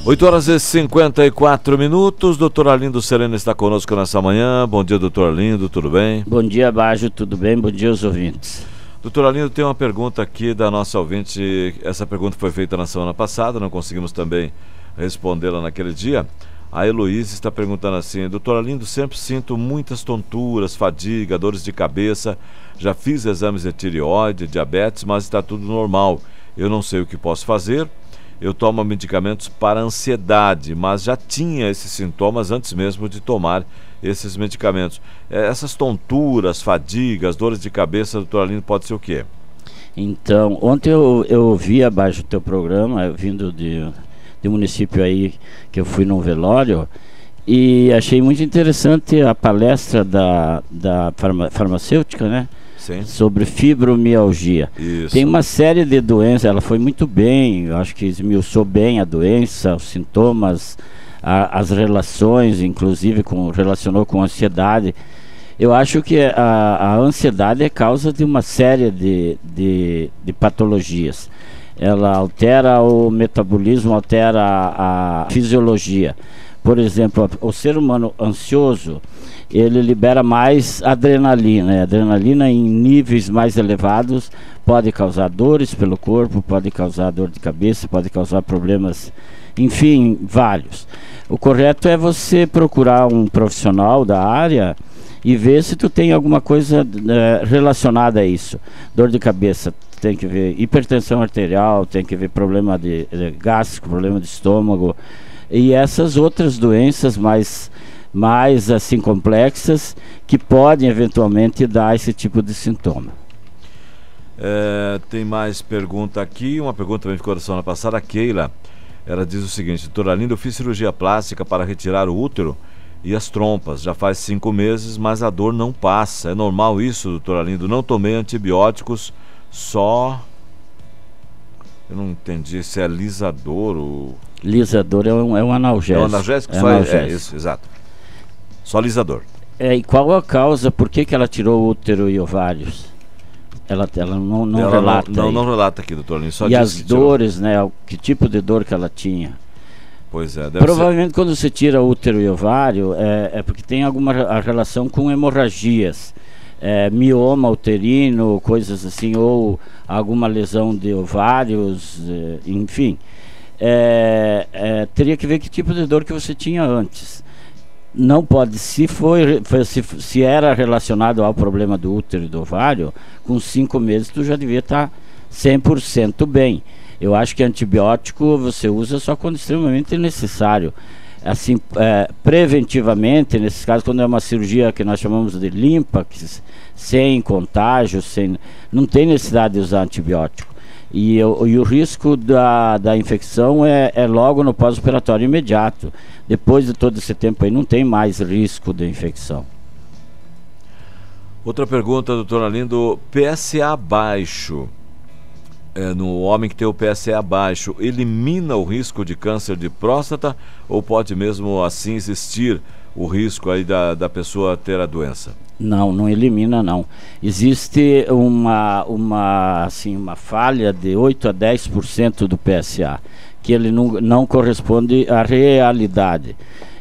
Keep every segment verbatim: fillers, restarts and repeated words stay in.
oito horas e cinquenta e quatro minutos. Doutor Arlindo Sereno está conosco nessa manhã. Bom dia, doutor Arlindo, tudo bem? Bom dia, Bajo, tudo bem? Bom dia aos ouvintes. Doutor Arlindo, tem uma pergunta aqui da nossa ouvinte. Essa pergunta foi feita na semana passada, não conseguimos também respondê-la naquele dia. A Heloísa está perguntando assim: doutor Arlindo, sempre sinto muitas tonturas, fadiga, dores de cabeça. Já fiz exames de tireoide, diabetes, mas está tudo normal. Eu não sei o que posso fazer. Eu tomo medicamentos para ansiedade, mas já tinha esses sintomas antes mesmo de tomar esses medicamentos. Essas tonturas, fadigas, dores de cabeça, doutor Arlindo, pode ser o quê? Então, ontem eu, eu ouvi abaixo do teu programa, vindo de, de um município aí, que eu fui num velório, e achei muito interessante a palestra da, da farma, farmacêutica, né? Sim. Sobre fibromialgia. Isso. Tem uma série de doenças, ela foi muito bem, eu acho que esmiuçou bem a doença, os sintomas, a, as relações, inclusive com, relacionou com a ansiedade. Eu acho que a, a ansiedade é causa de uma série de, de, de patologias. Ela altera o metabolismo, altera a, a fisiologia. Por exemplo, o ser humano ansioso, ele libera mais adrenalina. A adrenalina em níveis mais elevados pode causar dores pelo corpo, pode causar dor de cabeça, pode causar problemas, enfim, vários. O correto é você procurar um profissional da área e ver se tu tem alguma coisa é, relacionada a isso. Dor de cabeça, tem que ver hipertensão arterial, tem que ver problema de, de gástrico, problema de estômago e essas outras doenças mais mais assim complexas que podem eventualmente dar esse tipo de sintoma. É, tem mais pergunta aqui, uma pergunta também ficou da semana passada. A Keila, ela diz o seguinte: doutor Arlindo, eu fiz cirurgia plástica para retirar o útero e as trompas, já faz cinco meses, mas a dor não passa. É normal isso, doutor Arlindo? Não tomei antibióticos, só... Eu não entendi se é lisador ou... Lisador é um, é um analgésico. É um analgésico? É só analgésico. É, é isso, exato. Só lisador. É, e qual a causa? Por que, que ela tirou o útero e ovários? Ela, ela não, não ela relata. Não, não, não relata aqui, doutor Arlindo. Só e diz as que tirou. dores, né? Que tipo de dor que ela tinha? Pois é. Deve Provavelmente ser... quando você tira útero e ovário, é, é porque tem alguma a relação com hemorragias. É, mioma uterino, coisas assim, ou alguma lesão de ovários, é, enfim. É, é, teria que ver que tipo de dor que você tinha antes. Não pode, se foi, foi se, se era relacionado ao problema do útero e do ovário, com cinco meses tu já devia estar cem por cento bem. Eu acho que antibiótico você usa só quando extremamente necessário. Assim, é, preventivamente, nesses casos, quando é uma cirurgia que nós chamamos de limpa, que, sem contágio, sem, não tem necessidade de usar antibiótico. E, e o risco da, da infecção é, é logo no pós-operatório imediato. Depois de todo esse tempo aí não tem mais risco de infecção. Outra pergunta, doutor Arlindo: P S A baixo, é, no homem que tem o P S A baixo, elimina o risco de câncer de próstata ou pode mesmo assim existir o risco aí da, da pessoa ter a doença? Não, não elimina não. Existe uma, uma, assim, uma falha de oito a dez por cento do P S A, que ele não, não corresponde à realidade.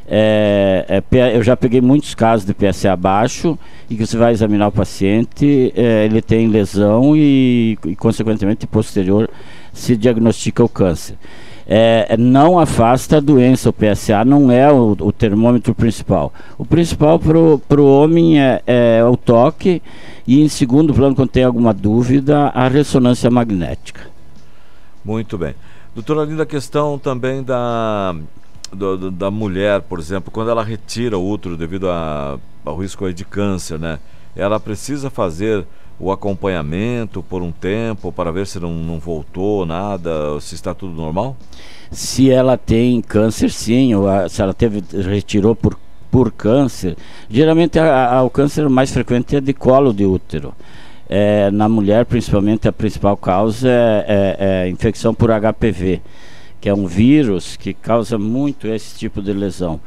É, é, eu já peguei muitos casos de P S A baixo e que você vai examinar o paciente, é, ele tem lesão e, e consequentemente posterior se diagnostica o câncer. É, não afasta a doença, o P S A não é o, o termômetro principal. O principal para o homem é, é o toque e, em segundo plano, quando tem alguma dúvida, a ressonância magnética. Muito bem. Doutor Arlindo, a questão também da, do, da mulher, por exemplo, quando ela retira o útero devido a, ao risco aí de câncer, né? Ela precisa fazer o acompanhamento por um tempo para ver se não, não voltou nada, se está tudo normal? Se ela tem câncer, sim, ou a, se ela teve, retirou por, por câncer, geralmente a, a, o câncer mais frequente é de colo de útero. É, na mulher, principalmente, a principal causa é, é, é infecção por H P V, que é um vírus que causa muito esse tipo de lesão.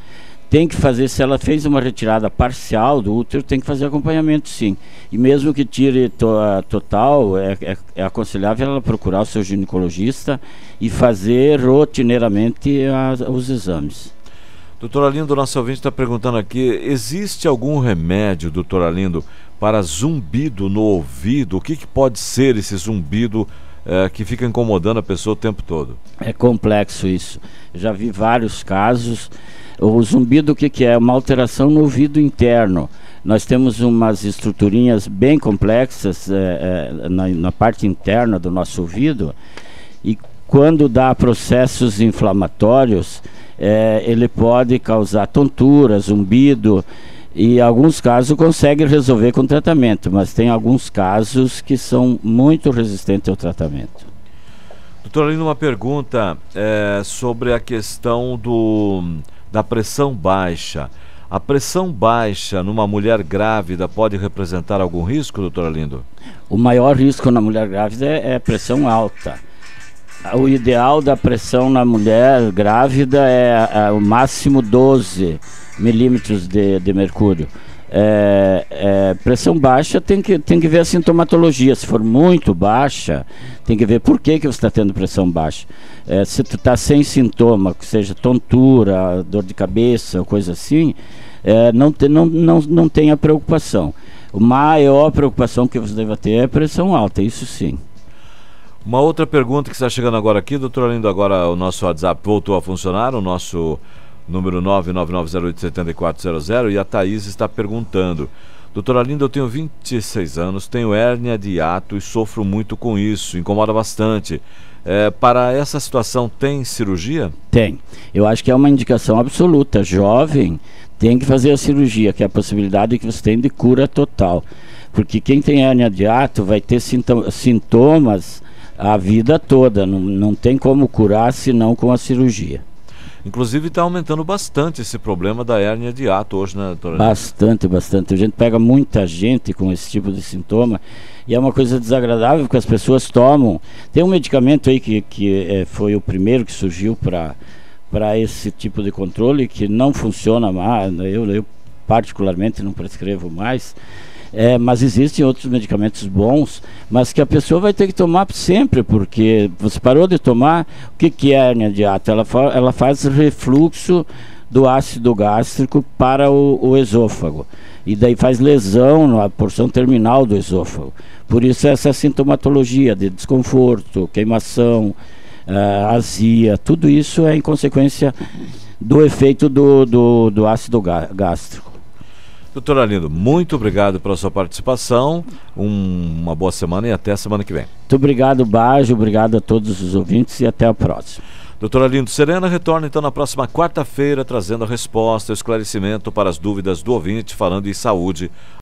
tem que fazer, se ela fez uma retirada parcial do útero, tem que fazer acompanhamento, sim. E mesmo que tire to, a total, é, é, é aconselhável ela procurar o seu ginecologista e fazer rotineiramente as, os exames. Doutor Arlindo, nosso ouvinte está perguntando aqui, existe algum remédio, doutor Arlindo, para zumbido no ouvido? O que, que pode ser esse zumbido é, que fica incomodando a pessoa o tempo todo? É complexo isso. Já vi vários casos. O zumbido, o que, que é? Uma alteração no ouvido interno. Nós temos umas estruturinhas bem complexas é, é, na, na parte interna do nosso ouvido, e quando dá processos inflamatórios, é, ele pode causar tontura, zumbido, e em alguns casos consegue resolver com tratamento, mas tem alguns casos que são muito resistentes ao tratamento. Doutor Arlindo, uma pergunta é, sobre a questão do... da pressão baixa. A pressão baixa numa mulher grávida pode representar algum risco, doutor Arlindo? O maior risco na mulher grávida é, é pressão alta. O ideal da pressão na mulher grávida é, é o máximo doze milímetros de, de mercúrio. É, é, pressão baixa tem que, tem que ver a sintomatologia. Se for muito baixa, tem que ver por que, que você está tendo pressão baixa. É, se tu está sem sintoma, que seja tontura, dor de cabeça, coisa assim, é, não, te, não, não, não tenha preocupação. A maior preocupação que você deve ter é a pressão alta, isso sim. Uma outra pergunta que está chegando agora aqui, doutor Arlindo, agora o nosso WhatsApp voltou a funcionar, o nosso número nove nove nove zero oito sete quatro zero zero, e a Thaís está perguntando: doutor Arlindo, eu tenho vinte e seis anos, tenho hérnia de hiato e sofro muito com isso, incomoda bastante. É, para essa situação tem cirurgia? Tem. Eu acho que é uma indicação absoluta. Jovem tem que fazer a cirurgia, que é a possibilidade que você tem de cura total. Porque quem tem hérnia de hiato vai ter sintomas a vida toda, não, não tem como curar senão com a cirurgia. Inclusive está aumentando bastante esse problema da hérnia de hiato hoje, né, doutora? Bastante, bastante. A gente pega muita gente com esse tipo de sintoma e é uma coisa desagradável porque as pessoas tomam. Tem um medicamento aí que, que é, foi o primeiro que surgiu para para esse tipo de controle, que não funciona mais, eu, eu particularmente não prescrevo mais. É, mas existem outros medicamentos bons, mas que a pessoa vai ter que tomar sempre, porque você parou de tomar. O que, que é a hérnia de hiato? Ela, fa ela faz refluxo do ácido gástrico para o, o esôfago, e daí faz lesão na porção terminal do esôfago. Por isso essa sintomatologia de desconforto, queimação, uh, azia, tudo isso é em consequência do efeito do, do, do ácido gástrico. Doutor Arlindo, muito obrigado pela sua participação, um, uma boa semana e até a semana que vem. Muito obrigado, Bajo, obrigado a todos os ouvintes e até a próxima. Doutor Arlindo Serena retorna então na próxima quarta-feira, trazendo a resposta, o esclarecimento para as dúvidas do ouvinte, falando em saúde.